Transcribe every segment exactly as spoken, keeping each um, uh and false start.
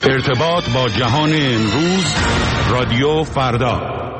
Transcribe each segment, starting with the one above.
ارتباط با جهان امروز، رادیو فردا.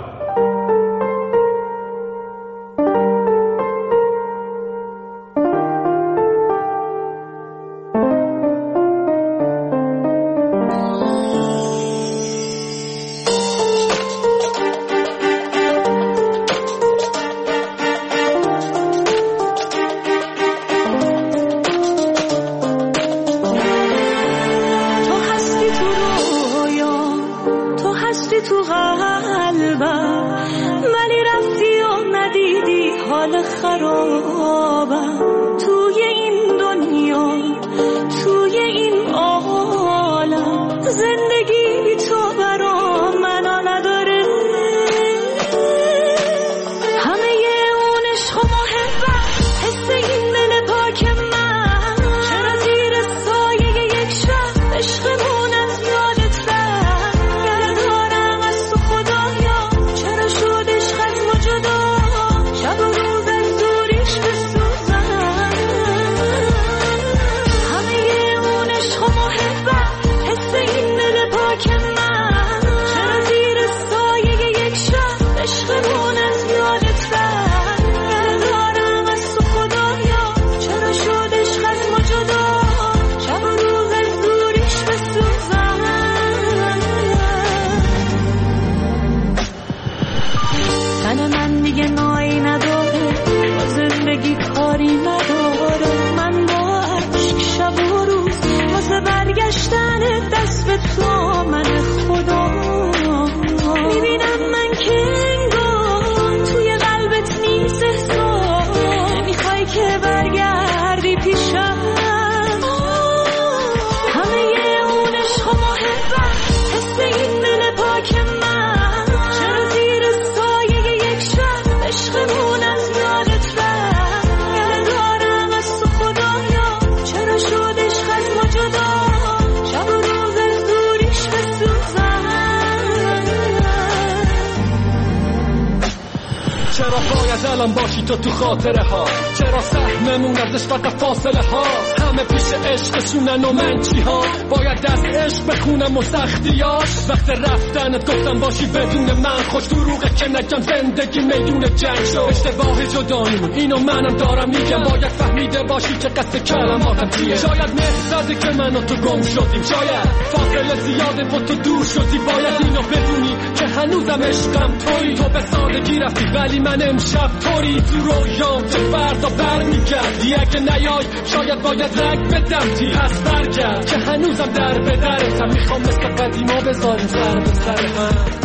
الان باشی تو تو خاطره ها، چرا سهممون ازش فقط فاصله ها، همه پیش عشقشونن و من چی ها، باید دست عشق بخونم و سختیاش، وقت رفتنت گفتم باشی بدون من، خوش دروغه که نگم زندگی میدون جنگ شد، اشتباه جداییمون اینو منم دارم میگم، باید فهمیده باشی که قصد کلماتم چیه، شاید مهزده که من و تو گم شدیم، شاید فاصله زیاده و تو دور شدی، باید اینو بدونی که هنوزم عشقم تویی، تو به سادگی رفتی ولی من امشب توری، تو رویام که فردا برمیگردی، اگه نیای شاید باید رگ بدم تی، پس برگرد که هنوزم در به درتم، میخوام مثل قدیما بذاریم سر به سر هم.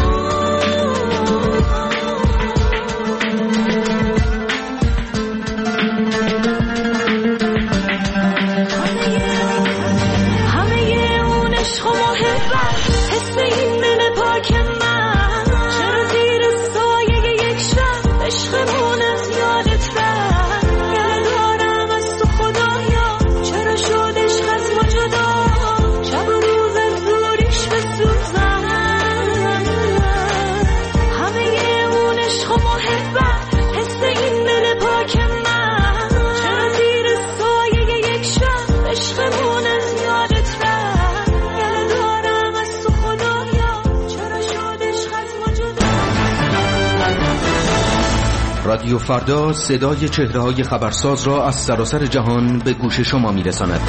رادیو فردا صدای چهره‌های خبرساز را از سراسر جهان به گوش شما می‌رساند.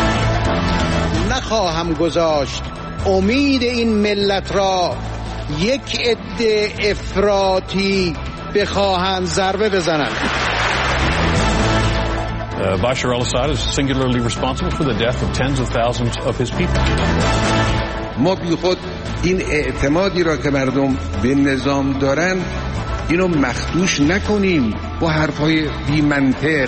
نخواهم گذاشت امید این ملت را یک عده افراطی بخواهند ضربه بزنند. Uh, Bashar al-Assad is singularly responsible for the death of tens of thousands of his people. ما بی خود این اعتمادی را که مردم به نظام دارن اینو مخدوش نکنیم با حرفای بی منطق.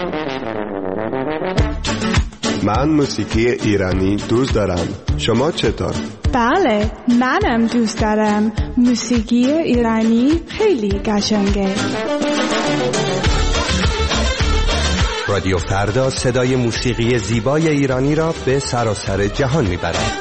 من موسیقی ایرانی دوست دارم. شما چطور؟ بله، منم دوست دارم. موسیقی ایرانی خیلی قشنگه. رادیو فردا صدای موسیقی زیبای ایرانی را به سراسر جهان میبرد.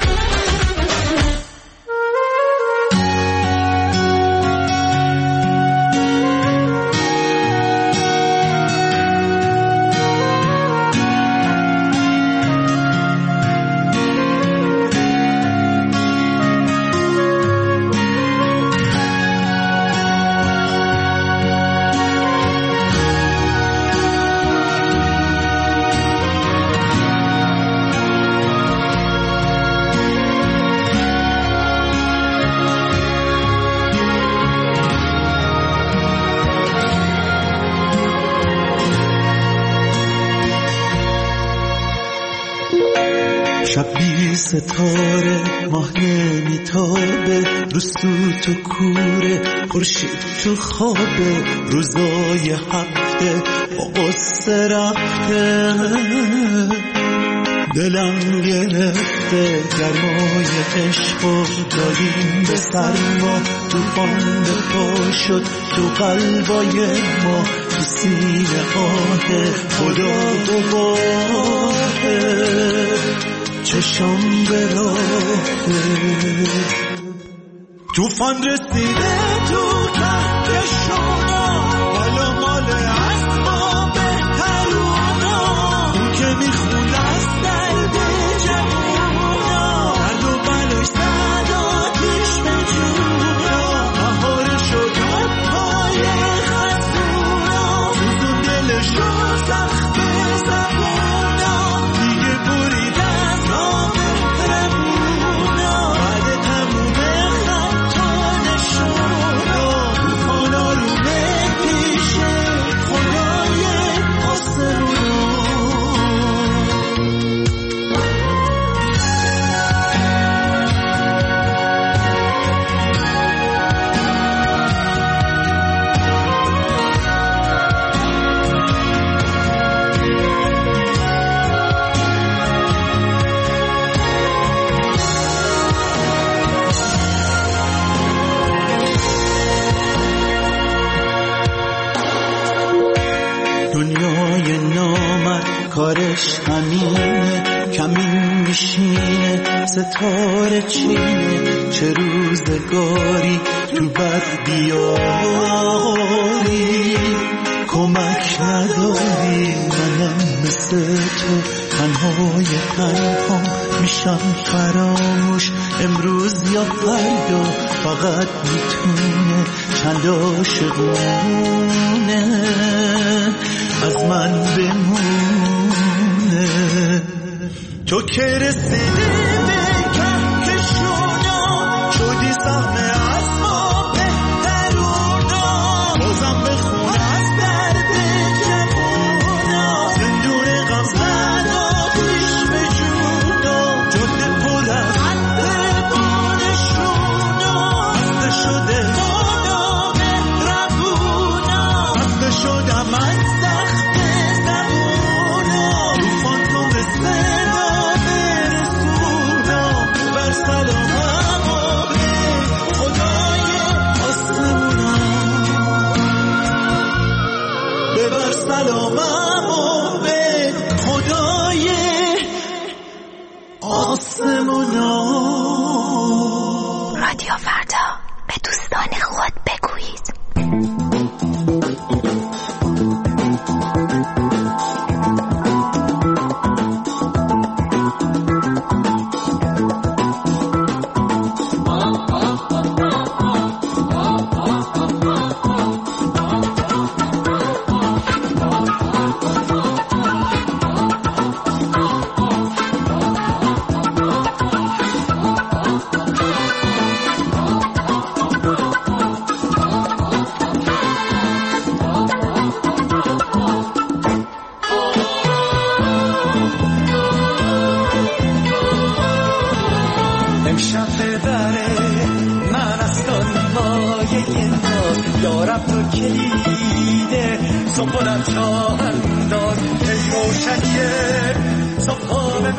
شبی ستاره ماه نمیتابه، رو سوت و کوره خورشید تو خوابه، روزای هفته با قصه رفته، دلم گرفته گرمای عشق و دادیم به سرما، توفان به پا شد تو قلبای ما، تو سینه آه خدا دوباره چشم به راهه، توفان رسیده تو کهکشونا، حالا مال اسما بهترونا، اون که میخونه از درد جوونا، درد و بلاش زد آتیش به جونا، مهار شد پای خزونا، سوزون دلشو سخت زبونا، دیگه بریده کارش همینه، کمین میشینه ستاره چینه، چه روزگاری تو بد بیاری، کمک نداری منم مثل تو، تنهای تنها میشم فراموش، امروز یا فردا فقط میتونه چند عاشقونه از من بمونه، تو که رسیدی به کهکشونا، شدی سهم از ما بهترونا، بازم بخون از درد جوونا، زندون غم زد آتیش به جونا، جاده پر از حد بانشونا، بسته شده مانا مهربونا، بسته شدم من سخت زبونا، توفان تو به صدا برسونا، بر سلامم و به خدای آسمونا، ببر سلامم و به خدای آسمونا. رادیو فردا، به دوستان خود بگویید. یارب تو کلیده صبح تا انداز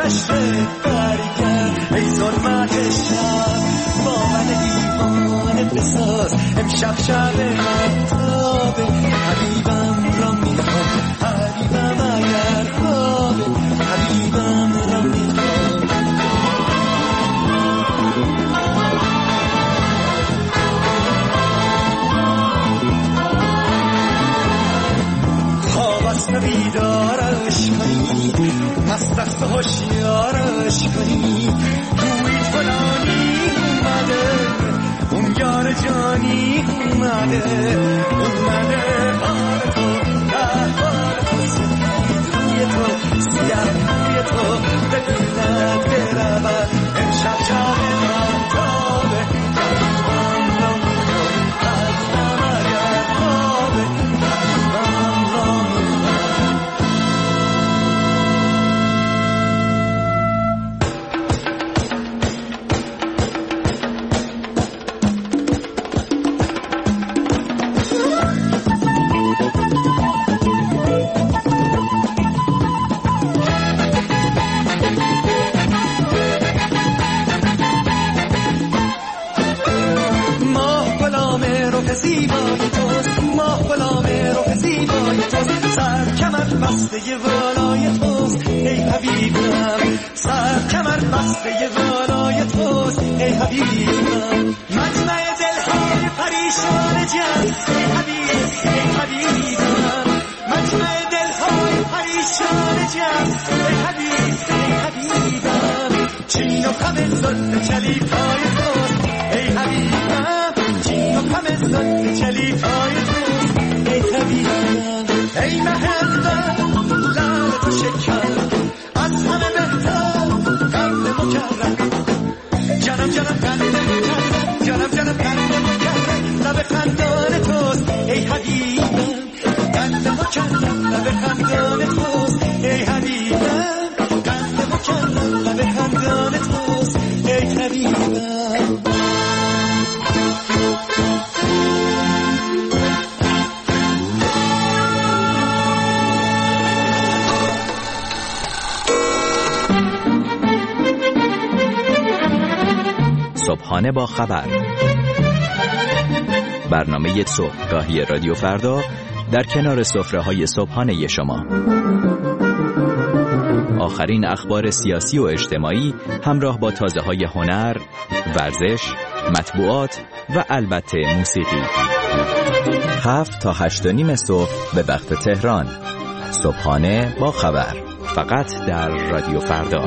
آتش برگرد ای ظلمت شب با من دیوانه بساز امشب شب مهتابه حبیبم را میخوام حبیبم اگر خوابه حبیبم را میخوام خواب است بیدارش کنی مست است و هوشیارش کنی گویی فلانی اومده اون یار جانی اومده اومده حال تو احوال تو سیاه تو سیاه تو ببیند برود امشب شب مهتابه حبیبم را میخوام حبیبم اگر خوابه حبیبم را میخوام زیبای توست ماه غلام رخ زیبای توست سر کمر بسته والای توست ای حبیبم سر کمر بسته والای توست ای حبیبم مجمع دلهای پریشان جان ای حبیب ای حبیبم مجمع دلهای پریشان جان ای حبیب ای حبیبم چین و خم زلف چلیپای توست ای حبیبم چین و خم زلف چلیپای توست ای حبیبم ای مهندم لال تو شکر از همه بهتر قند مکرم جانم جانم قند مکرم جانم جانم قند مکرم لب خندان توست ای حبیبم قند مکرم لب خندان توست ای حبیبم قند مکرم لب خندان توست ای حبیبم صبحانه با خبر، برنامه صبحگاهی رادیو فردا در کنار سفره‌های صبحانه شما. آخرین اخبار سیاسی و اجتماعی همراه با تازه‌های هنر، ورزش، مطبوعات و البته موسیقی. هفت تا هشت و نیم صبح به وقت تهران. صبحانه با خبر، فقط در رادیو فردا.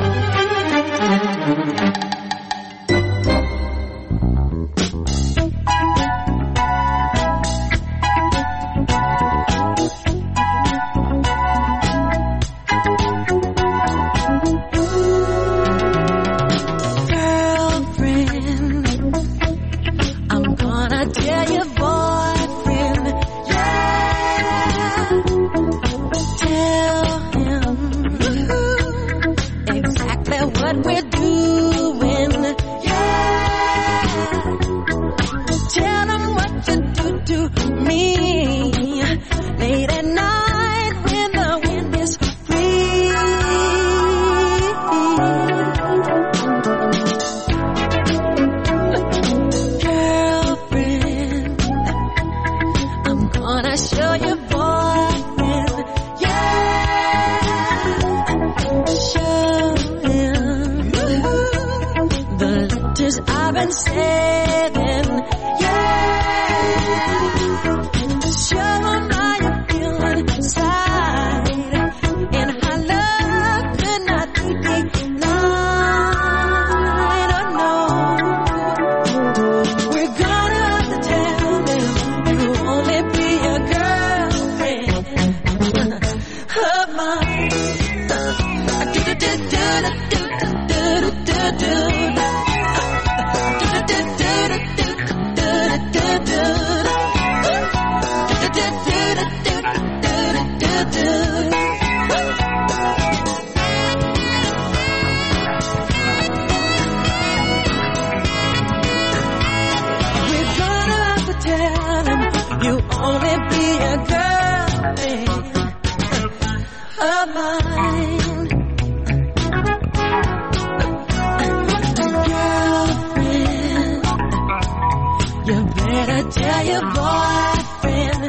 your boyfriend.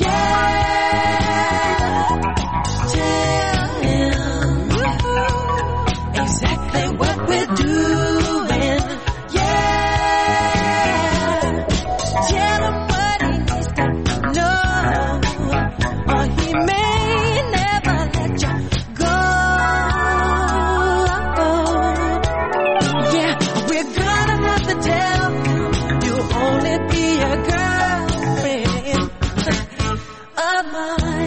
Yeah, tell him exactly what we're doing. Yeah, tell him what he needs to know, or he may never let you go. Yeah, we're gonna have to tell him you'll only be a girlfriend of mine.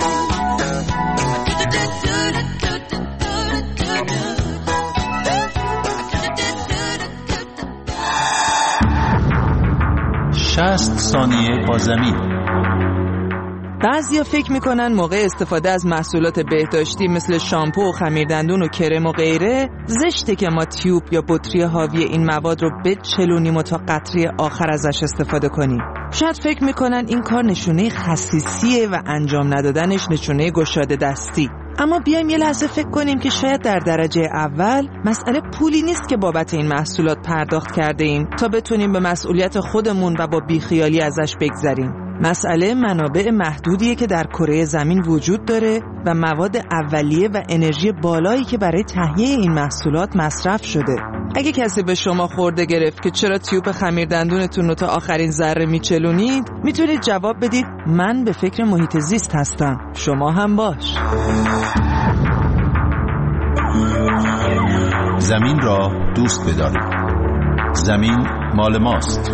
شصت ثانیه با زمین. بعضیا فکر میکنن موقع استفاده از محصولات بهداشتی مثل شامپو و خمیردندون و کرم و غیره زشته که ما تیوب یا بطری حاوی این مواد رو بچلونیم و تا قطره آخر ازش استفاده کنیم. شاید فکر میکنن این کار نشونه خسیسیه و انجام ندادنش نشونه گشاده دستی. اما بیایم یه لحظه فکر کنیم که شاید در درجه اول مسئله پولی نیست که بابت این محصولات پرداخت کرده ایم تا بتونیم به مسئولیت خودمون و با بیخیالی ازش بگذریم. مسئله منابع محدودیه که در کره زمین وجود داره و مواد اولیه و انرژی بالایی که برای تهیه این محصولات مصرف شده. اگه کسی به شما خورده گرفت که چرا تیوب خمیردندونتون رو تا آخرین ذره میچلونید، میتونید جواب بدید من به فکر محیط زیست هستم، شما هم باش. زمین را دوست بدارید. زمین مال ماست.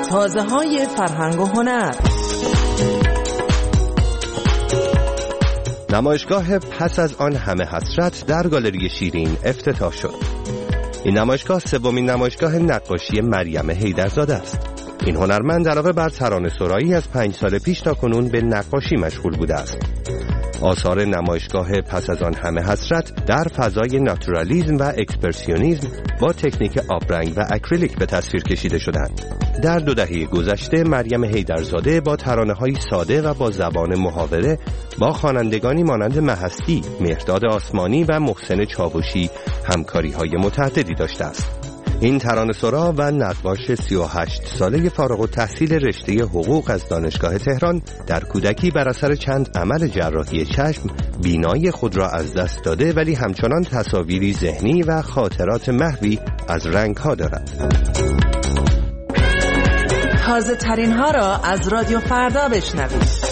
تازه های فرهنگ و هنر. نمایشگاه پس از آن همه حسرت در گالری شیرین افتتاح شد. این نمایشگاه سومین نمایشگاه نقاشی مریم حیدرزاده است. این هنرمند علاوه بر ترانه‌سرایی از پنج سال پیش تا کنون به نقاشی مشغول بوده است. آثار نمایشگاه پس از آن همه حسرت در فضای ناتورالیسم و اکسپرسیونیسم با تکنیک آبرنگ و اکریلیک به تصویر کشیده شدند. در دو دهه گذشته مریم حیدرزاده با ترانه‌های ساده و با زبان محاوره با خوانندگانی مانند مهستی، مهرداد آسمانی و محسن چاوشی همکاری‌های متعددی داشته است. این ترانه‌سرا و نقاش سی و هشت ساله فارغ التحصیل رشته حقوق از دانشگاه تهران در کودکی بر اثر چند عمل جراحی چشم بینایی خود را از دست داده، ولی همچنان تصاویری ذهنی و خاطرات محوی از رنگ‌ها دارد. تازه ترین ها را از رادیو فردا بشنوید.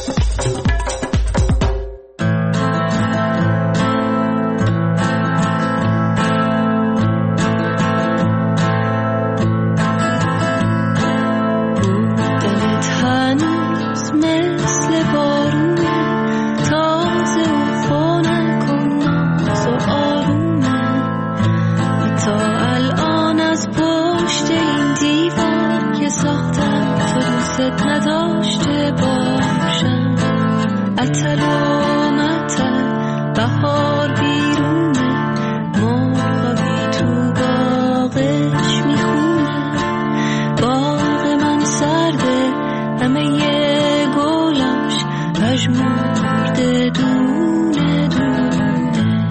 نداشته باشم اتل و متل بهار بیرونه مرغابی تو باغش میخونه باغ من سرده همه یه گلاش پژمرده دونه دونه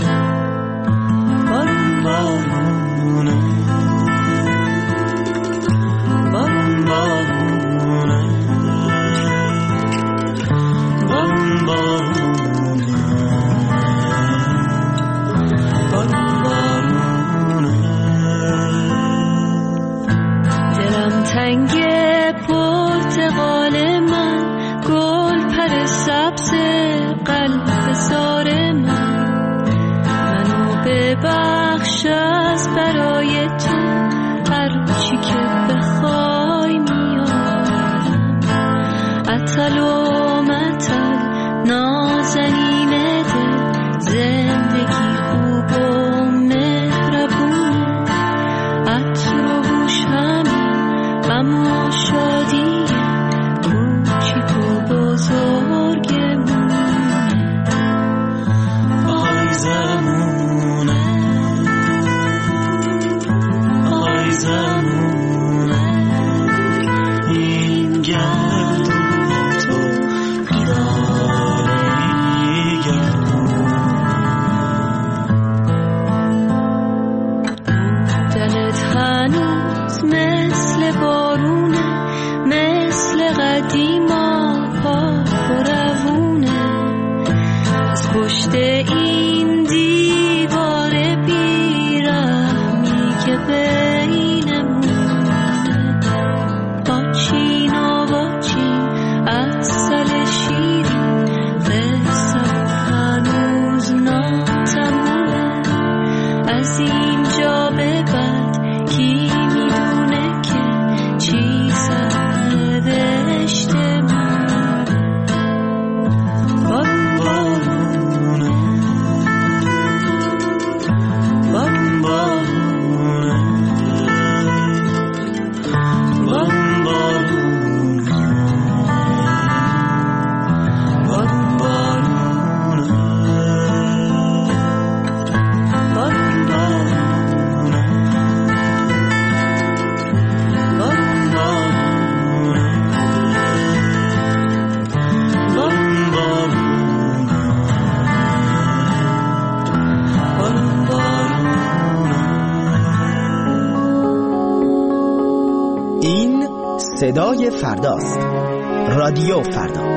بارون بارونه بارون بارونه رنگ پرتقال من گل پر سبز قلب زار من منو ببخش از برای تو هر چی که بخوای میارم اتل و متل نازنین دل زندگی خوب و مهربونه عطر و بوش همین غم و شادی کوچیک و بزرگمونه آی زمونه آی زمونه این گردون تو بیداری گردون دلت هنوز مثل بارونه مثل قدیما پاک و روونه از پشت این دیوار بیرحمی که بینمونه با چین و با چین عسل شیرین قصه هنوز ناتمومه از اینجا به بعد کی میدونه که چی سرنوشته من بارون بارونه بارون بارونه بارون بارونه بارون بارونه بارون بارونه این صدای فرداست. رادیو فردا.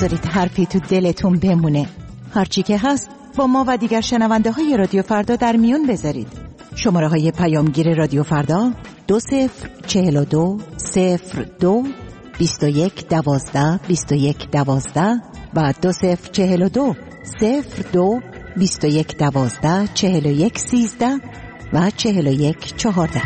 نذارید حرفی تو دلتون بمونه. هرچی که هست با ما و دیگر شنونده های رادیو فردا در میون بذارید. شماره های پیامگیر رادیو فردا دو صفر چهل و دو صفر دو بیست و یک دوازده بیست و یک دوازده و دو صفر چهل و دو صفر دو بیست و یک دوازده چهل و یک سیزده و چهل و یک چهارده.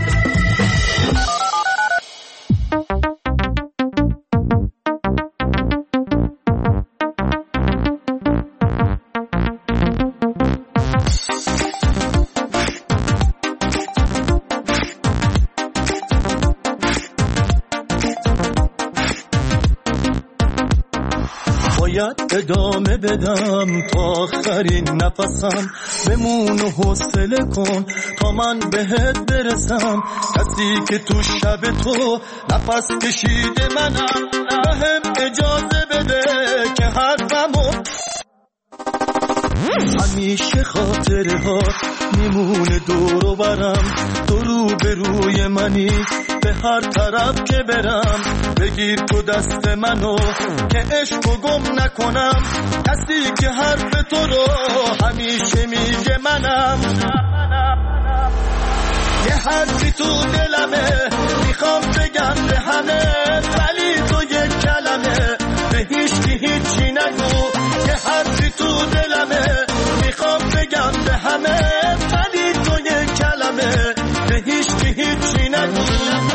باید ادامه بدم تا آخرین نفسم، بمون و حوصله کن تا من بهت برسم. کسی که تو شب تو نفس کشیده منم، بهم اجازه بده که حرفمو همیشه خاطره ها میمونه دور و برم، تو رو به روی منی به هر طرف که برم. بگیر تو دست منو که عشقو گم نکنم، کسی که حرف تو رو همیشه میگه منم. یه حرفی تو دلمه میخوام بگم به همه، ولی تو یک کلمه به هیچکی هیچی نگو. یه حرفی تو دلمه میخوام بگم به همه، ولی تو یک کلمه به هیچکی هیچی نگو.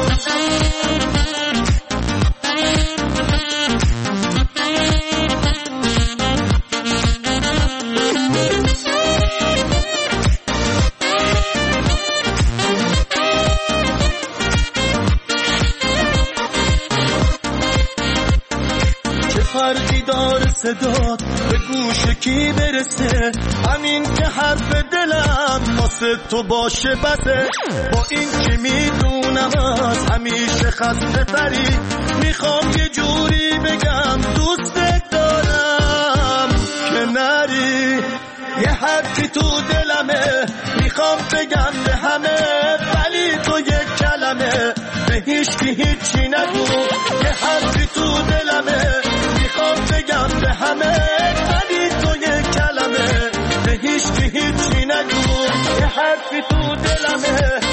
فرقی داره صدات به گوش کی برسه، همین که حرف دلم واسه تو باشه بسه. با این که میدونم از همیشه خسته تری، میخوام یه جوری بگم دوستت دارم که نری. یه حرفی تو دلمه میخوام بگم به همه، ولی تو یک کلمه به هیچکی هیچی نگو. یه حرفی تو دلمه میخوام بگم به همه، ولی تو یک کلمه به هیچکی هیچی نگو. یه حرفی تو دلمه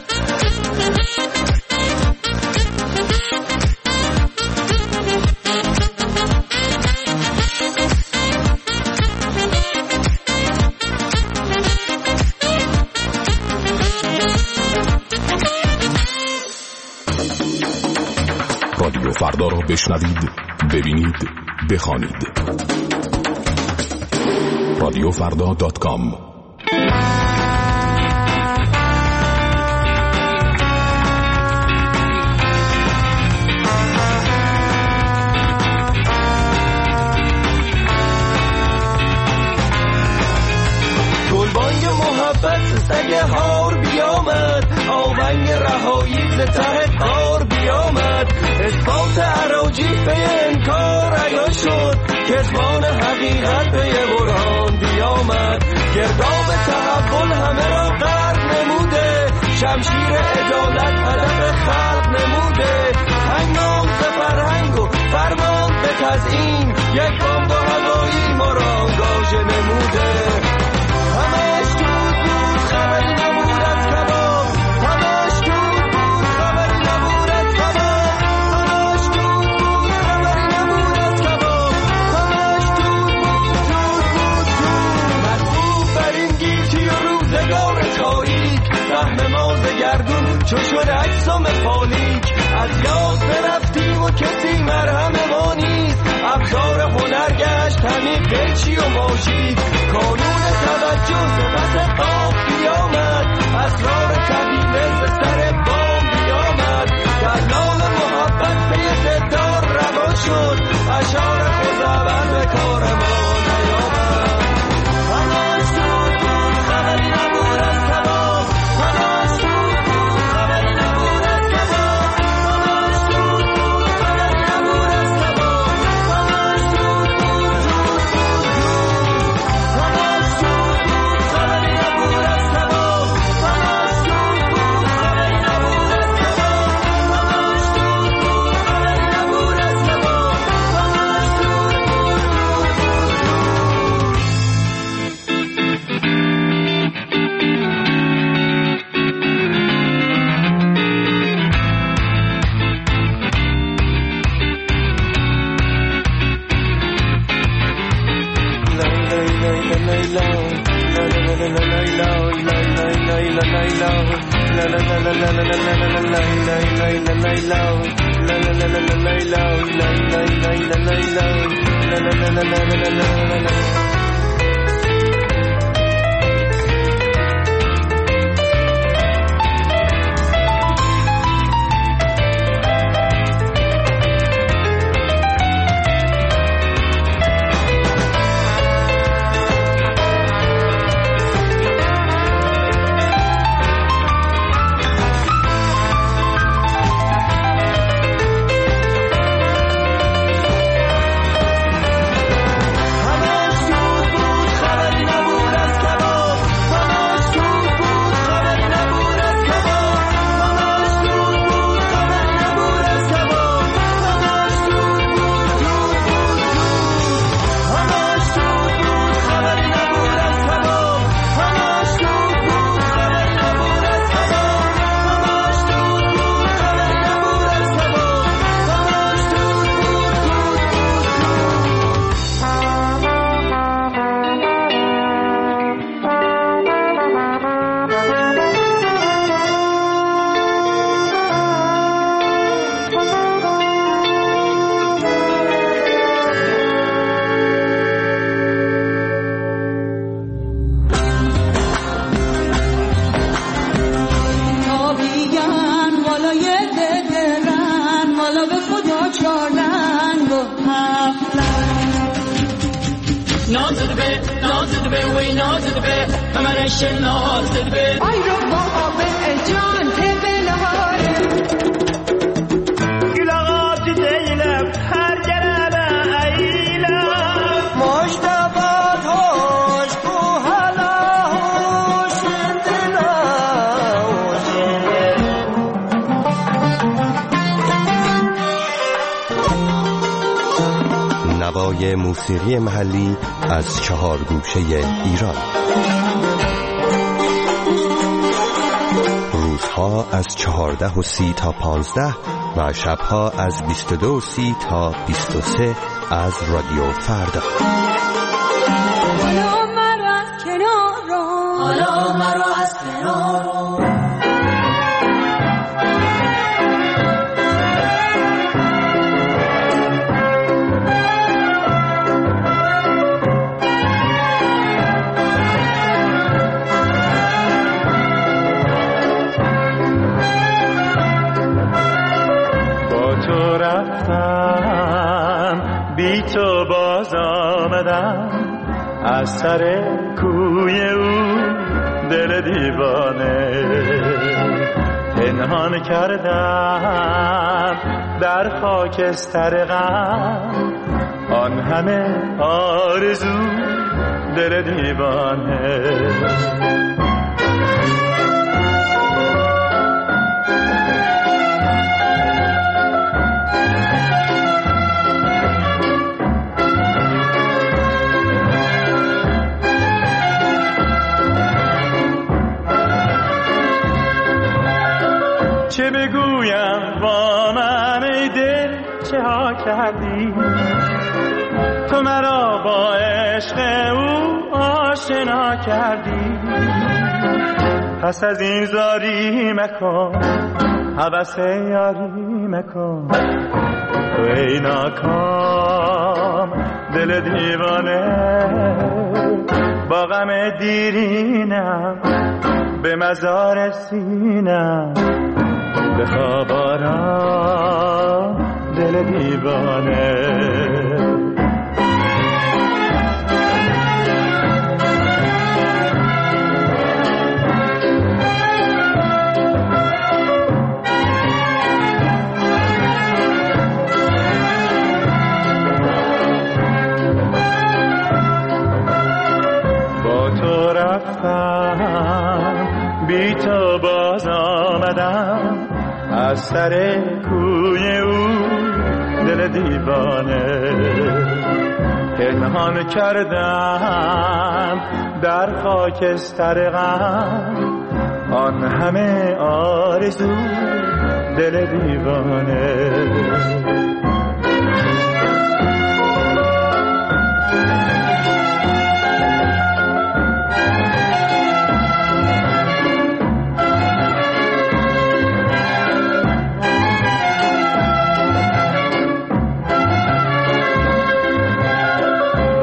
رادیو فردا را بشنوید، ببینید، بخوانید. رادیو فردا دات کام. گلبانگ محبت سگ هار بیامد، آونگ رهایی ز ته قار بیامد. اثبات عراجی به انکار عیان شد، کذبان حقیقت به برهان بیامد. گرداب تحول همه را غرق نموده، شمشیر عدالت هدف خلق نموده. هنگام ز فرهنگ و فرمان به تزیین، یک بمب هوایی ما را آنگاژه نموده. همش دود بود خبری نبود از کباب، همش دود بود خبری نبود از کباب، همش دود بود خبری نبود از کباب، همش دود بود دود بود دود. مطبوع بر این گیتی و روزگار تاریک، رحم ما ز گردون چو شد اجسام پالیک. از یاد برفتیم و کسی مرهم ما نیست، ابزار هنر گشت همین قیچی و ماژیک. کانون توجه سپس قاف بیامد، اسرار طبیعه ز سر بام بیامد. دلال محبت پی دلدار روان شد، اشعار خزعبل به کار ما نیامد. همش دود بود خبری نبود از کباب، همش دود بود خبری نبود از کباب، همش دود بود خبری نبود از کباب، همش دود بود دود بود دود، همش دود بود خبری نبود از کباب، همش نوای موسیقی محلی از چهار گوشه ایران. روزها از چهارده و سی تا پانزده و شبها از بیست و دو و سی تا بیست و سه از رادیو فردا. حالا مرا از کنار رو، حالا مرا از کنار رو. بی تو باز آمدم از سر کوی او دل دیوانه، پنهان کردم در خاکستر غم آن همه آرزو دل دیوانه. چه بگویم با من ای دل چه ها کردی، تو مرا با عشق او آشنا کردی. پس از این زاری مکن هوس یاری مکن، تو ای ناکام دل دیوانه. با غم دیرینم به مزار سینم، بخواب آرام دل دیوانه. با تو رفتم بی تو باز آمدم از سر کوی او دل دیوانه، پنهان کردم در خاکستر غم آن همه آرزو دل دیوانه.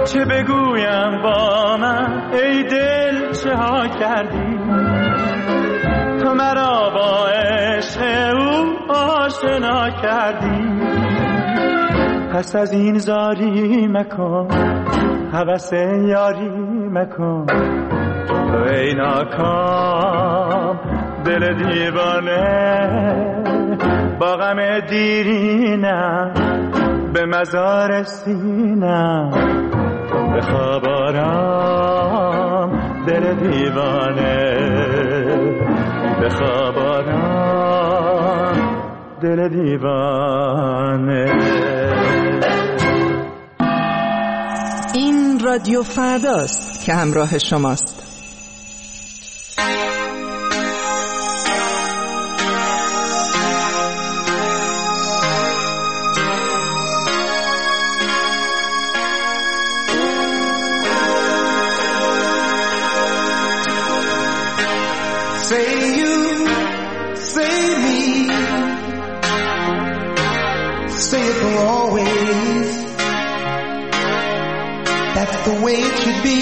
چه بگویم با من ای دل چه ها کردی تو مرا با عشق او آشنا کردی پس از این زاری مکن هوس یاری مکن ای ناکام دل دیوانه با غم دیرینم به مزار سینم بخواب آرام دل دیوانه بخواب آرام دل دیوانه. این رادیو فرداست که همراه شماست. Say you, say me, say it for always. That's the way it should be.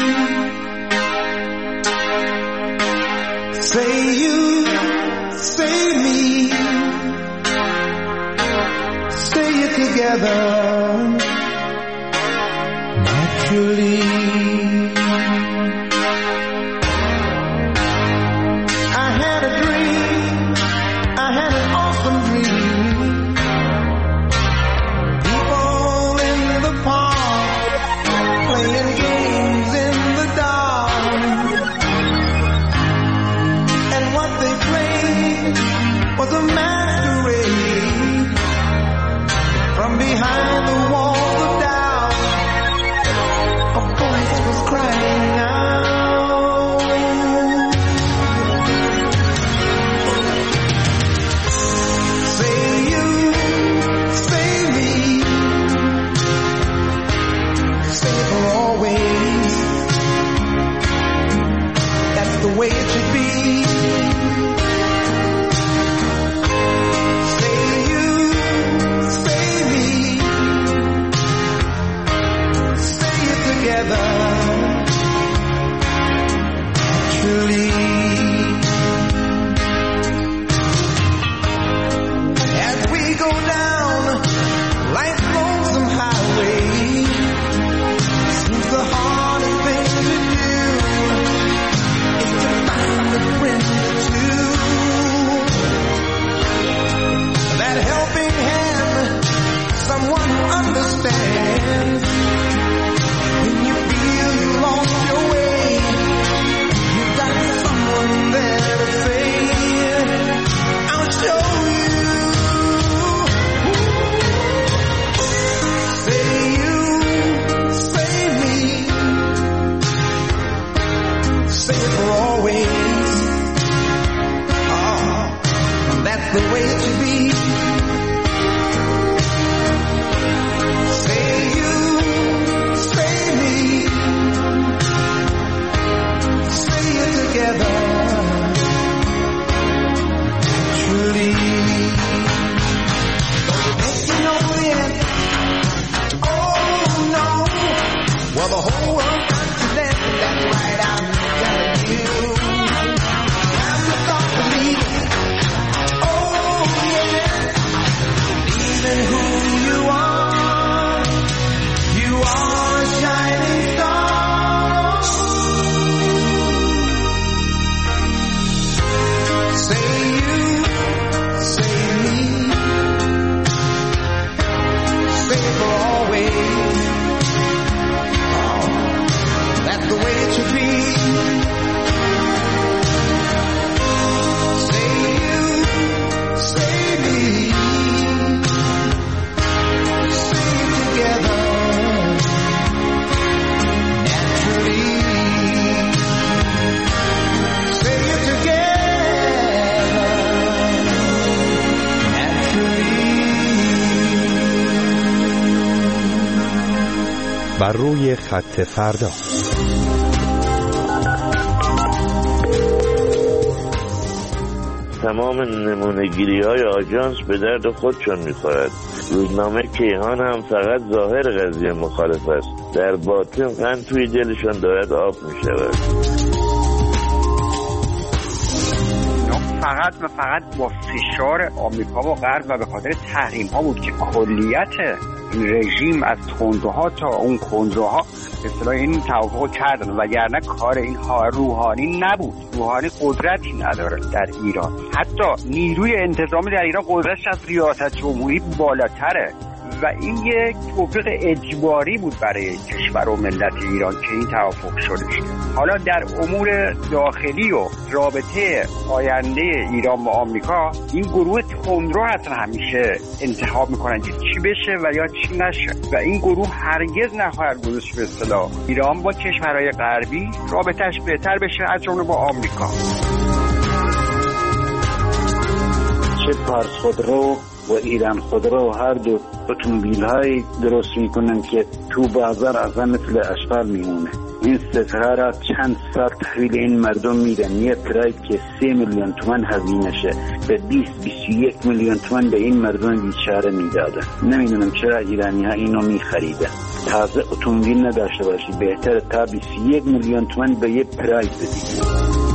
Say you, say me, say it together naturally. بر روی خط فردا. تمام نمونه‌گیری‌های آژانس به درد خودشان می‌خورد. روزنامه کیهان هم فقط ظاهر قضیه مخالف است، در باطن قند توی دلشون دارد آب می شود. فقط و فقط با فشار آمریکا و غرب و به خاطر تحریم ها بود که کلیت این رژیم از تندروها تا اون کندروها به اصطلاح این توافق کردن، وگرنه کار این روحانی نبود. روحانی قدرتی نداره در ایران، حتی نیروی انتظامی در ایران قدرتش از ریاست جمهوری بالاتره و این یک توفیق اجباری بود برای کشور و ملت ایران که این توافق شده. حالا در امور داخلی و رابطه آینده ایران با آمریکا این گروه تندرو هستن همیشه انتخاب میکنن که چی بشه و یا چی نشه و این گروه هرگز نخواهد گذاشت به اصطلاح ایران با کشورهای غربی رابطهش بهتر بشه از جمله با آمریکا. چه پارس خودرو و ایران خودرو هر دو اتومبیل های درست میکنن که تو بازار اصلا مثل اشغال میمونه. این ستاره را چند سال تحویل این مردم میدن. یه پراید که سه میلیون تومان هزینه شه به بیست بیست و یک میلیون تومان به این مردم بیچاره میدادن. نمیدونم چرا ایرانی ها اینو میخریدن. تازه اتومبیل نداشته باشی بهتره تا بیست و یک میلیون تومان به یه پراید بدید.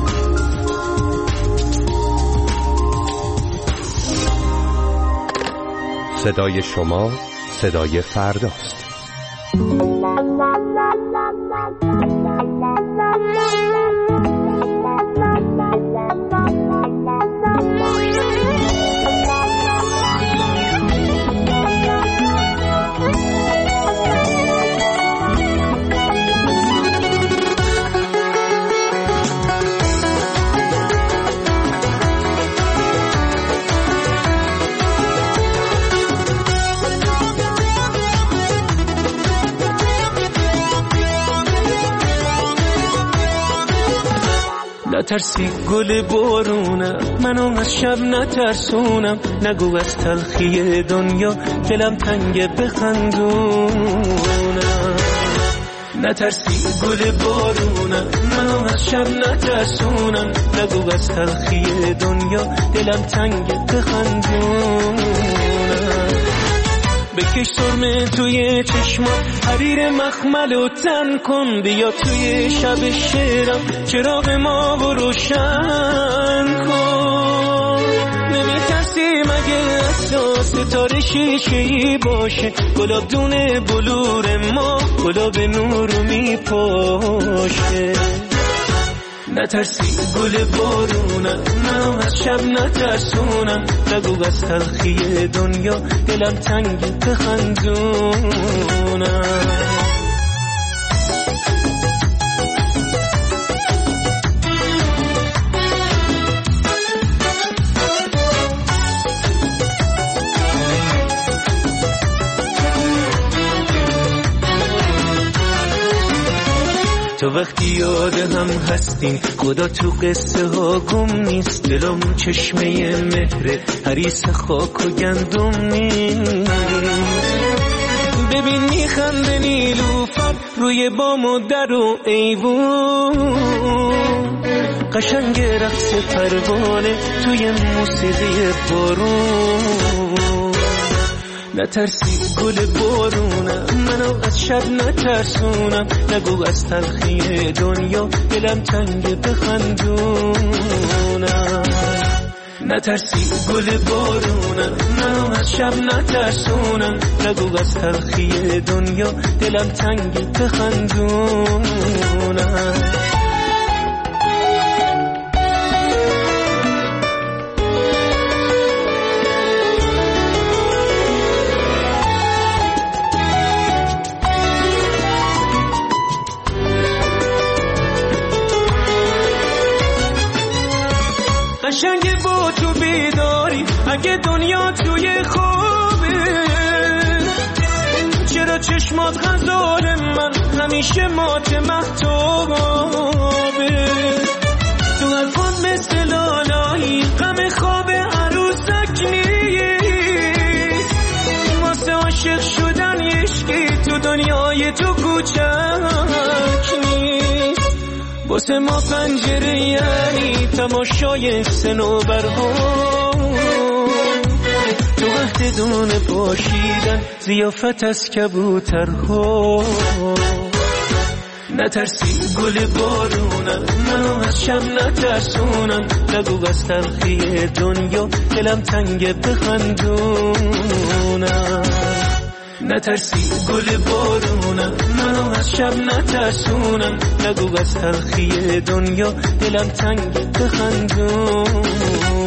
صدای شما صدای فرداست. نترسی گل بارونم، منو از شب نترسونم، نگو از تلخی دنیا دلم تنگه بخندونم. نترسی گل بارونم، منو از شب نترسونم، نگو از تلخی دنیا دلم تنگه بخندونم. بکش سرمه توی چشمات، حریر مخمل و تن کن، بیا توی شب شعرم چراغ ما و روشن کن. نمی ترسی مگه اصلا ستاره شیشه‌ای باشه، گلاب دونه بلور ما گلاب نور می پاشه. نترسی گل بارونم، منو از شب نترسونم، نگو از تلخی دنیا دلم تنگ بخندونم. تو وقتی یاد هم هستیم خدا تو قصه ها گم نیست، دلم چشمه مهره حریص خاک و گندم نیست. ببین میخنده نیلوفر روی بام و در و ایوون، قشنگ رقص پروانه توی موسیقی بارون. نترسی گل بارونم، منو از شب نترسونم، نگو از تلخی دنیا دلم تنگ بخندونم. نترسی گل بارونم، منو از شب نترسونم، نگو از تلخی دنیا دلم تنگ بخندونم. قشنگ با تو بیداری اگه دنیا توی خوابه، چرا چشمات غزال من همیشه مات مختابه. تو حرفات مثل لالایی غم خواب عروسک نیست، واسه عاشق شدن یشکی تو دنیای تو کوچک نیست. واسه ما پنجره یعنی تماشای صنوبرها، تو قهد دونه پاشیدن زیافت از کبوترها. نترسی گل بارونم منو از شب نترسونم، نگو از تلخی دنیا دلم تنگ بخندونم. نترسی گل بارونم منو از شب نترسونم، نگو از تلخی دنیا دلم تنگ بخندونم.